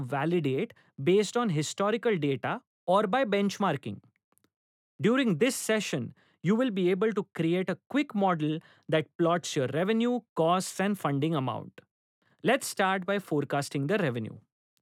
validate based on historical data or by benchmarking. During this session, you will be able to create a quick model that plots your revenue, costs, and funding amount. Let's start by forecasting the revenue.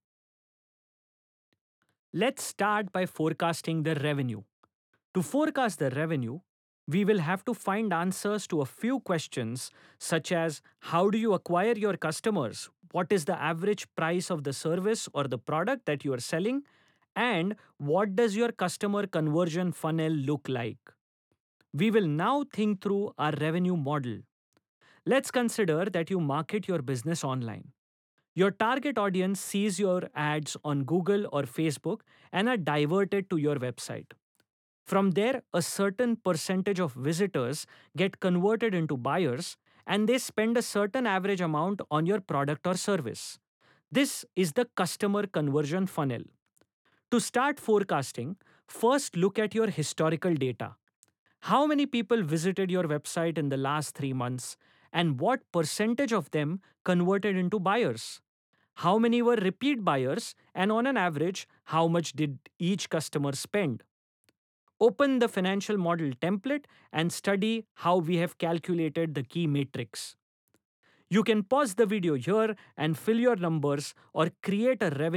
Let's start by forecasting the revenue. To forecast the revenue, we will have to find answers to a few questions such as how do you acquire your customers? What is the average price of the service or the product that you are selling? And what does your customer conversion funnel look like? We will now think through our revenue model. Let's consider that you market your business online. Your target audience sees your ads on Google or Facebook and are diverted to your website. From there, a certain percentage of visitors get converted into buyers and they spend a certain average amount on your product or service. This is the customer conversion funnel. To start forecasting, first look at your historical data. How many people visited your website in the last 3 months, and what percentage of them converted into buyers? How many were repeat buyers, and on an average, how much did each customer spend? Open the financial model template and study how we have calculated the key metrics. You can pause the video here and fill your numbers or create a revenue